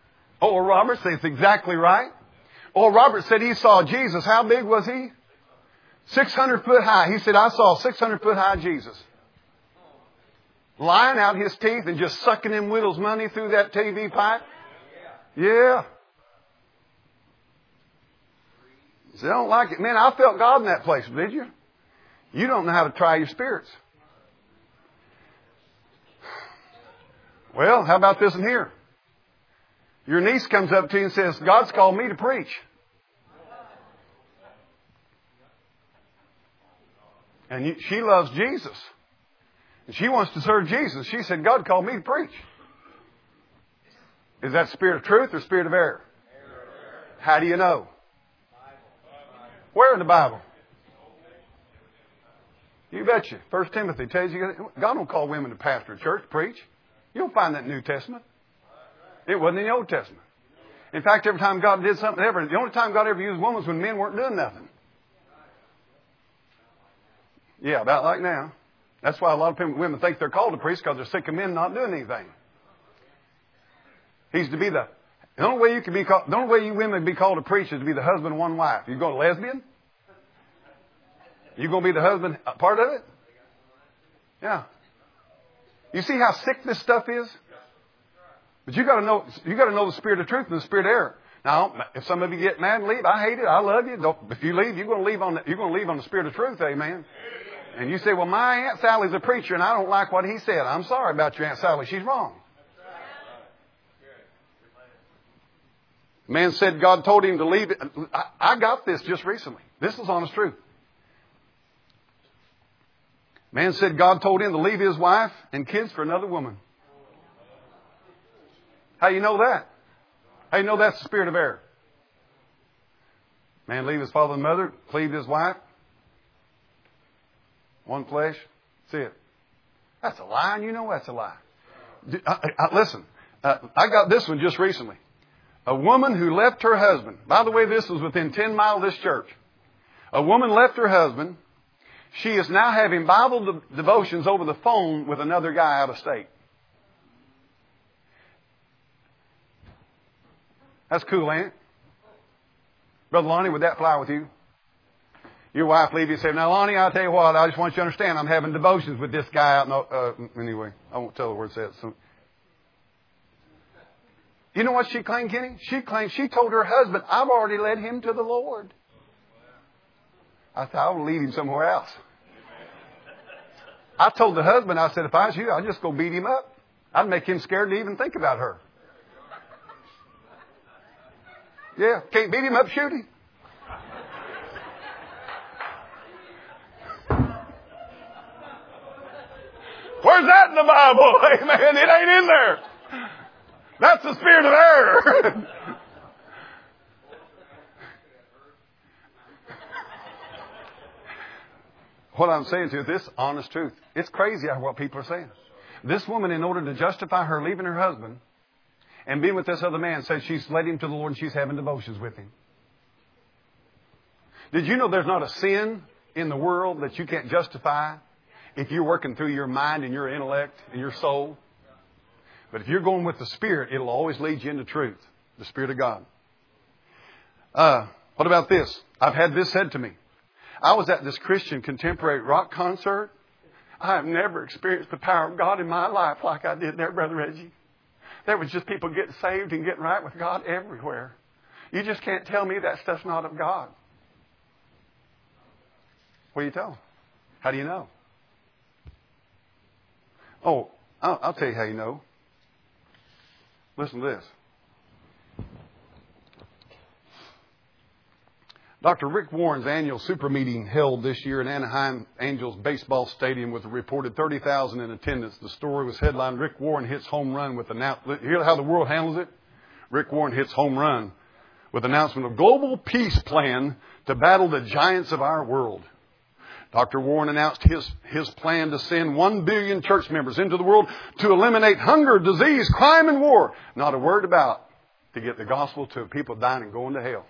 A: Oral Roberts says exactly right. Oral Roberts said he saw Jesus. How big was he? six hundred foot high. He said, I saw six hundred foot high Jesus. Lying out his teeth and just sucking them widows' money through that T V pipe. Yeah. He said, I don't like it. Man, I felt God in that place. Did you? You don't know how to try your spirits. Well, how about this in here? Your niece comes up to you and says, God's called me to preach. And you, she loves Jesus. And she wants to serve Jesus. She said, God called me to preach. Is that spirit of truth or spirit of error? How do you know? Where in the Bible? You betcha. First Timothy tells you, God don't call women to pastor a church, preach. You don't find that in the New Testament. It wasn't in the Old Testament. In fact, every time God did something ever, the only time God ever used women was when men weren't doing nothing. Yeah, about like now. That's why a lot of people, women think they're called to preach because they're sick of men not doing anything. He's to be the, the only way you can be called, the only way you women can be called to preach is to be the husband of one wife. You going to lesbian? You going to be the husband part of it? Yeah. You see how sick this stuff is? But you got to know, you got to know the spirit of truth and the spirit of error. Now, if some of you get mad and leave, I hate it. I love you. Don't, if you leave, you're going to leave on the, you're going to leave on the spirit of truth. Amen. And you say, well, my Aunt Sally's a preacher and I don't like what he said. I'm sorry about your Aunt Sally. She's wrong. Man said God told him to leave it. I, I got this just recently. This is honest truth. Man said God told him to leave his wife and kids for another woman. How you know that? How you know that's the spirit of error? Man leave his father and mother, cleave his wife. One flesh. See it. That's a lie, and you know that's a lie. I, I, listen, uh, I got this one just recently. A woman who left her husband. By the way, this was within ten miles of this church. A woman left her husband. She is now having Bible de- devotions over the phone with another guy out of state. That's cool, ain't it? Brother Lonnie, would that fly with you? Your wife leave you and say, now, Lonnie, I'll tell you what, I just want you to understand I'm having devotions with this guy out in, uh, anyway, I won't tell her where it's at. So. You know what she claimed, Kenny? She claimed, she told her husband, I've already led him to the Lord. I thought, I'll lead him somewhere else. I told the husband, I said, if I was you, I'd just go beat him up. I'd make him scared to even think about her. Yeah, can't beat him up, shoot him. Where's that in the Bible? Amen. It ain't in there. That's the spirit of error. What I'm saying to you, this honest truth. It's crazy what people are saying. This woman, in order to justify her leaving her husband and being with this other man, says she's led him to the Lord and she's having devotions with him. Did you know there's not a sin in the world that you can't justify if you're working through your mind and your intellect and your soul? But if you're going with the Spirit, it'll always lead you into truth. The Spirit of God. Uh, what about this? I've had this said to me. I was at this Christian contemporary rock concert. I have never experienced the power of God in my life like I did there, Brother Reggie. There was just people getting saved and getting right with God everywhere. You just can't tell me that stuff's not of God. What do you tell them? How do you know? Oh, I'll, I'll tell you how you know. Listen to this. Doctor Rick Warren's annual super meeting held this year in Anaheim Angels Baseball Stadium with a reported thirty thousand in attendance. The story was headlined, Rick Warren hits home run with announcement. Hear how the world handles it? Rick Warren hits home run with announcement of global peace plan to battle the giants of our world. Doctor Warren announced his, his plan to send one billion church members into the world to eliminate hunger, disease, crime, and war. Not a word about to get the gospel to people dying and going to hell.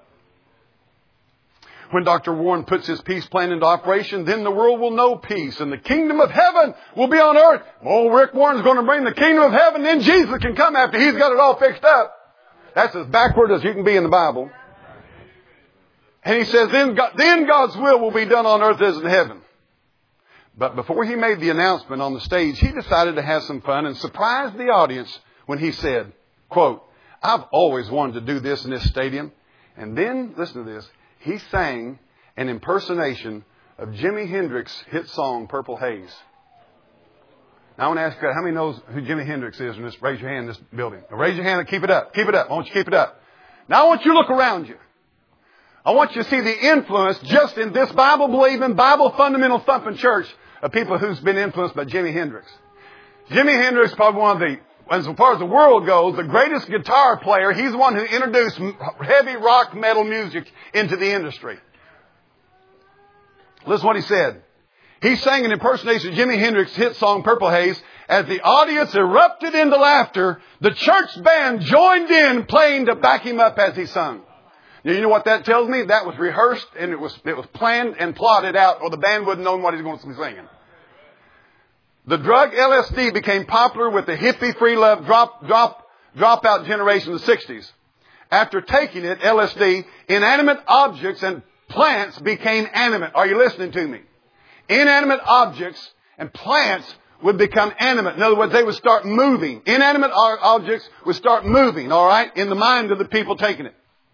A: When Doctor Warren puts his peace plan into operation, then the world will know peace and the kingdom of heaven will be on earth. Oh, Rick Warren's going to bring the kingdom of heaven, then Jesus can come after he's got it all fixed up. That's as backward as you can be in the Bible. And he says, then, God, then God's will will be done on earth as in heaven. But before he made the announcement on the stage, he decided to have some fun and surprise the audience when he said, quote, I've always wanted to do this in this stadium. And then, listen to this, he sang an impersonation of Jimi Hendrix's hit song, Purple Haze. Now I want to ask you, how many knows who Jimi Hendrix is? And just raise your hand in this building. Now raise your hand and keep it up. Keep it up. I want you to keep it up. Now I want you to look around you. I want you to see the influence just in this Bible-believing, Bible-fundamental thumping church of people who's been influenced by Jimi Hendrix. Jimi Hendrix is probably one of the, as far as the world goes, the greatest guitar player. He's the one who introduced heavy rock metal music into the industry. Listen to what he said. He sang an impersonation of Jimi Hendrix's hit song, Purple Haze. As the audience erupted into laughter, the church band joined in playing to back him up as he sung. Now, you know what that tells me? That was rehearsed and it was, it was planned and plotted out, or the band wouldn't know what he was going to be singing. The drug L S D became popular with the hippie, free love, drop, drop, dropout generation of the sixties. After taking it, L S D, inanimate objects and plants became animate. Are you listening to me? Inanimate objects and plants would become animate. In other words, they would start moving. Inanimate objects would start moving, all right, in the mind of the people taking it.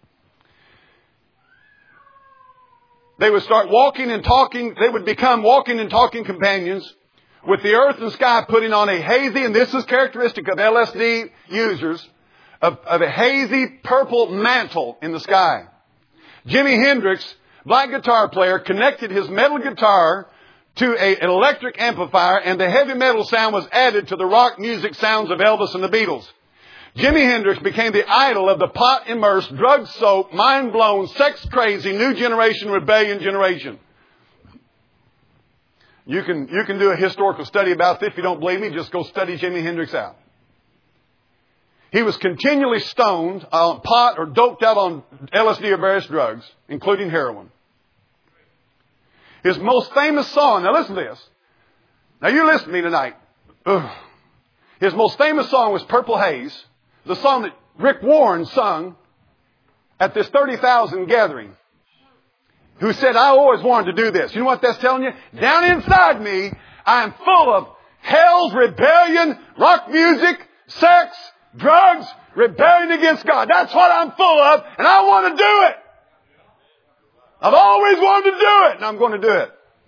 A: They would start walking and talking. They would become walking and talking companions with the earth and sky putting on a hazy, and this is characteristic of L S D users, of, of a hazy purple mantle in the sky. Jimi Hendrix, black guitar player, connected his metal guitar to a, an electric amplifier, and the heavy metal sound was added to the rock music sounds of Elvis and the Beatles. Jimi Hendrix became the idol of the pot-immersed, drug-soaked, mind-blown, sex-crazy, new generation, rebellion generation. You can, you can do a historical study about this. If you don't believe me, just go study Jimi Hendrix out. He was continually stoned on pot or doped out on L S D or various drugs, including heroin. His most famous song, now listen to this. Now you listen to me tonight. Ugh. His most famous song was Purple Haze, the song that Rick Warren sung at this thirty thousand gathering, who said, I always wanted to do this. You know what that's telling you? Down inside me, I am full of hell's rebellion, rock music, sex, drugs, rebellion against God. That's what I'm full of, and I want to do it. I've always wanted to do it, and I'm going to do it.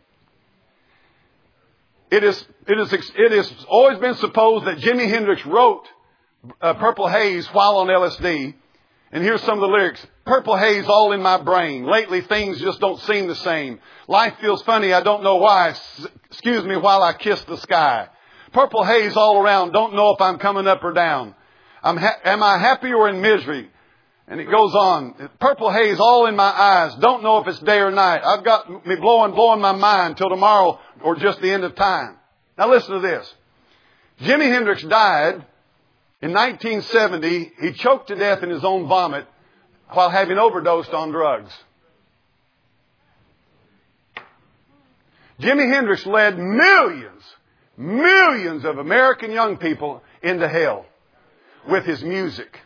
A: It is, it is, it has always been supposed that Jimi Hendrix wrote uh, Purple Haze while on L S D. And here's some of the lyrics. Purple haze all in my brain. Lately things just don't seem the same. Life feels funny, I don't know why. S- excuse me while I kiss the sky. Purple haze all around. Don't know if I'm coming up or down. I'm ha- am I happy or in misery? And it goes on. Purple haze all in my eyes. Don't know if it's day or night. I've got me blowing, blowing my mind till tomorrow or just the end of time. Now listen to this. Jimi Hendrix died in nineteen seventy. He choked to death in his own vomit while having overdosed on drugs. Jimi Hendrix led millions, millions of American young people into hell with his music.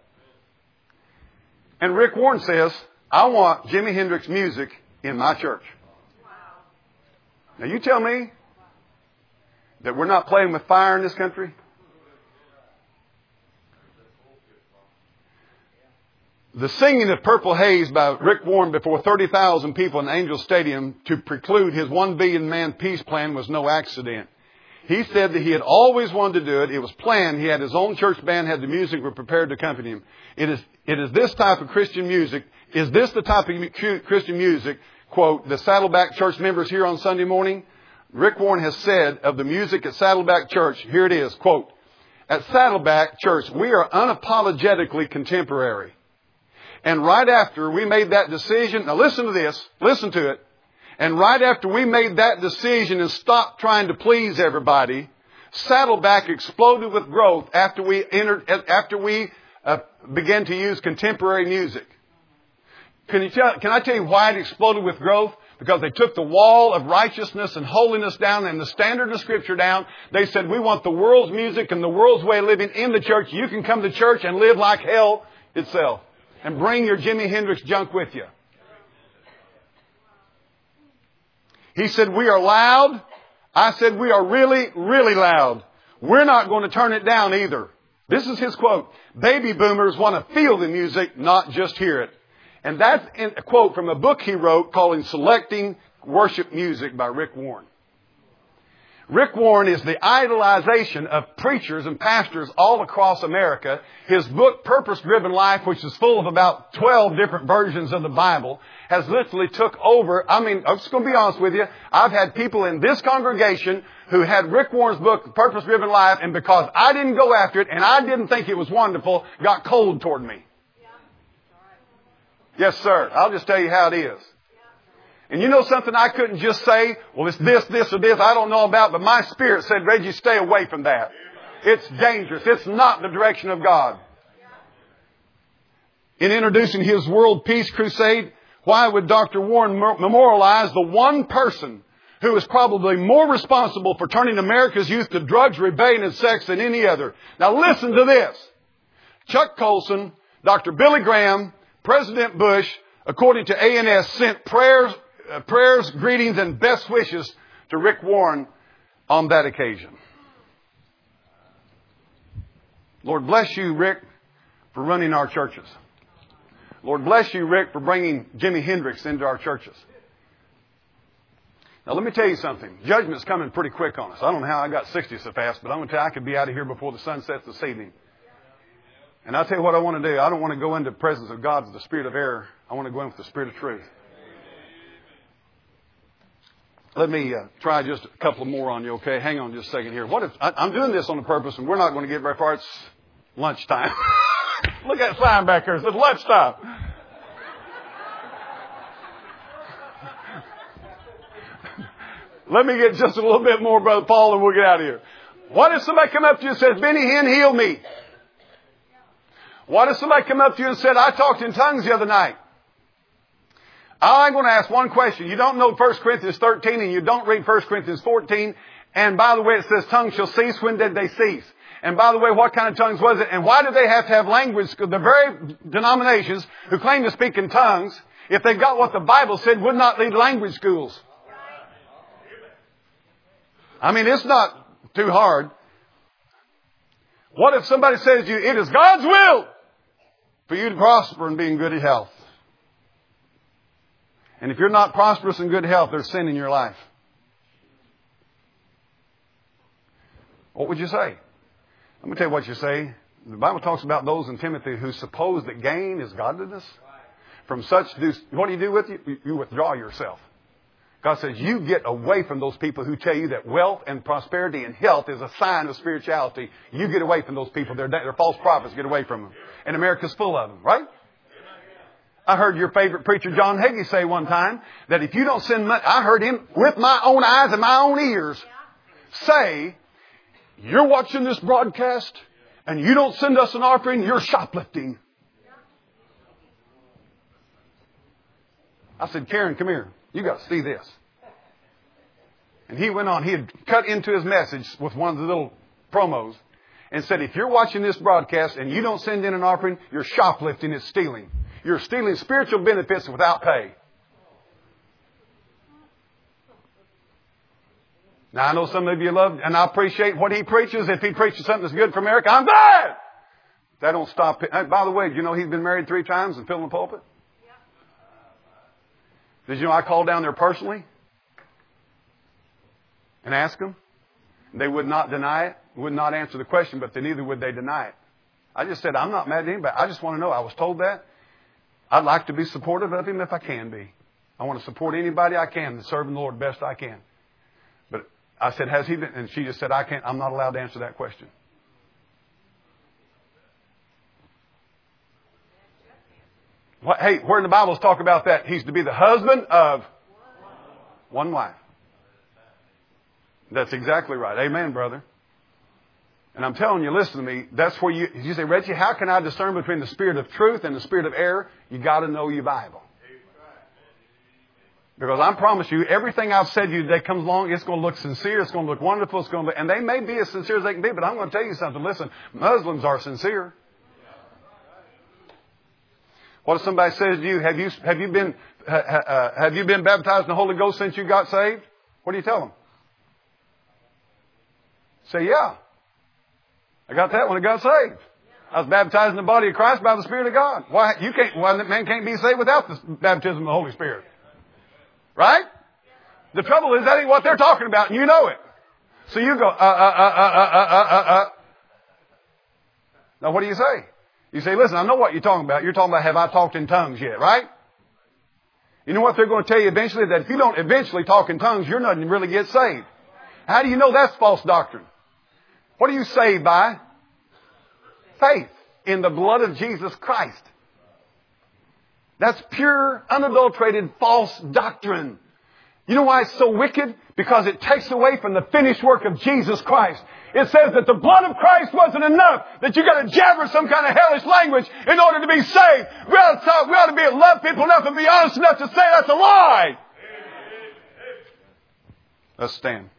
A: And Rick Warren says, I want Jimi Hendrix music in my church. Now you tell me that we're not playing with fire in this country? The singing of Purple Haze by Rick Warren before thirty thousand people in Angel Stadium to preclude his one billion man peace plan was no accident. He said that he had always wanted to do it. It was planned. He had his own church band, had the music, were prepared to accompany him. It is, it is this type of Christian music. Is this the type of Christian music, quote, the Saddleback Church members here on Sunday morning? Rick Warren has said of the music at Saddleback Church, here it is, quote, at Saddleback Church, we are unapologetically contemporary. And right after we made that decision, now listen to this, listen to it. And right after we made that decision and stopped trying to please everybody, Saddleback exploded with growth after we entered, after we uh, began to use contemporary music. Can you tell, can I tell you why it exploded with growth? Because they took the wall of righteousness and holiness down and the standard of Scripture down. They said, we want the world's music and the world's way of living in the church. You can come to church and live like hell itself. And bring your Jimi Hendrix junk with you. He said, we are loud. I said, we are really, really loud. We're not going to turn it down either. This is his quote. Baby boomers want to feel the music, not just hear it. And that's a quote from a book he wrote called Selecting Worship Music by Rick Warren. Rick Warren is the idolization of preachers and pastors all across America. His book, Purpose Driven Life, which is full of about twelve different versions of the Bible, has literally took over. I mean, I'm just going to be honest with you. I've had people in this congregation who had Rick Warren's book, Purpose Driven Life, and because I didn't go after it and I didn't think it was wonderful, got cold toward me. Yes, sir. I'll just tell you how it is. And you know something I couldn't just say, well, it's this, this, or this I don't know about, but my spirit said, Reggie, stay away from that. It's dangerous. It's not the direction of God. In introducing his World Peace Crusade, why would Doctor Warren memorialize the one person who is probably more responsible for turning America's youth to drugs, rebellion, and sex than any other? Now listen to this. Chuck Colson, Doctor Billy Graham, President Bush, according to A N S, sent prayers, uh, prayers, greetings, and best wishes to Rick Warren on that occasion. Lord bless you, Rick, for running our churches. Lord bless you, Rick, for bringing Jimi Hendrix into our churches. Now, let me tell you something. Judgment's coming pretty quick on us. I don't know how I got sixty so fast, but I'm going to tell you I could be out of here before the sun sets this evening. And I'll tell you what I want to do. I don't want to go into the presence of God with the spirit of error. I want to go in with the spirit of truth. Let me uh, try just a couple more on you, okay? Hang on just a second here. What if I, I'm doing this on purpose, and we're not going to get very far. It's lunchtime. Look at that sign back there. It says lunchtime. Let me get just a little bit more, Brother Paul, and we'll get out of here. What if somebody come up to you and says, Benny Hinn, heal me? What if somebody come up to you and said, I talked in tongues the other night? I'm going to ask one question. You don't know First Corinthians thirteen and you don't read First Corinthians fourteen. And by the way, it says tongues shall cease. When did they cease? And by the way, what kind of tongues was it? And why do they have to have language? The very denominations who claim to speak in tongues, if they got what the Bible said, would not lead language schools. I mean, it's not too hard. What if somebody says to you, it is God's will for you to prosper and be in good health? And if you're not prosperous and good health, there's sin in your life. What would you say? Let me tell you what you say. The Bible talks about those in Timothy who suppose that gain is godliness. From such, do, what do you do with you? You withdraw yourself. God says you get away from those people who tell you that wealth and prosperity and health is a sign of spirituality. You get away from those people. They're, they're false prophets. Get away from them. And America's full of them, right? I heard your favorite preacher, John Hagee, say one time that if you don't send money, I heard him with my own eyes and my own ears say, you're watching this broadcast and you don't send us an offering, you're shoplifting. I said, Karen, come here. You got to see this. And he went on. He had cut into his message with one of the little promos and said, if you're watching this broadcast and you don't send in an offering, you're shoplifting, it's stealing. You're stealing spiritual benefits without pay. Now, I know some of you love, and I appreciate what he preaches. If he preaches something that's good for America, I'm glad. That don't stop it. By the way, did you know he's been married three times and filling the pulpit? Did you know I called down there personally and asked them? They would not deny it, would not answer the question, but they neither would they deny it. I just said, I'm not mad at anybody. I just want to know. I was told that. I'd like to be supportive of him if I can be. I want to support anybody I can to serve the Lord best I can. But I said, has he been? And she just said, I can't. I'm not allowed to answer that question. What, hey, where in the Bible talk about that? He's to be the husband of one wife. That's exactly right. Amen, brother. And I'm telling you, listen to me. That's where you, you say, Reggie, how can I discern between the spirit of truth and the spirit of error? You got to know your Bible. Because I promise you, everything I've said to you today comes along, it's going to look sincere, it's going to look wonderful, it's going to look, and they may be as sincere as they can be, but I'm going to tell you something. Listen, Muslims are sincere. What if somebody says to you, have you, have you been ha, ha, uh, have you been baptized in the Holy Ghost since you got saved? What do you tell them? Say, yeah. I got that when I got saved. I was baptized in the body of Christ by the Spirit of God. Why you can't? Why man can't be saved without the baptism of the Holy Spirit? Right? The trouble is that ain't what they're talking about, and you know it. So you go, uh, uh, uh, uh, uh, uh, uh, uh. Now what do you say? You say, listen, I know what you're talking about. You're talking about, have I talked in tongues yet? Right? You know what they're going to tell you eventually? That if you don't eventually talk in tongues, you're not going to really get saved. How do you know that's false doctrine? What are you saved by? Faith in the blood of Jesus Christ. That's pure, unadulterated, false doctrine. You know why it's so wicked? Because it takes away from the finished work of Jesus Christ. It says that the blood of Christ wasn't enough, that you got to jabber some kind of hellish language in order to be saved. We ought to talk, we ought to be love people enough and be honest enough to say that's a lie. Let's stand.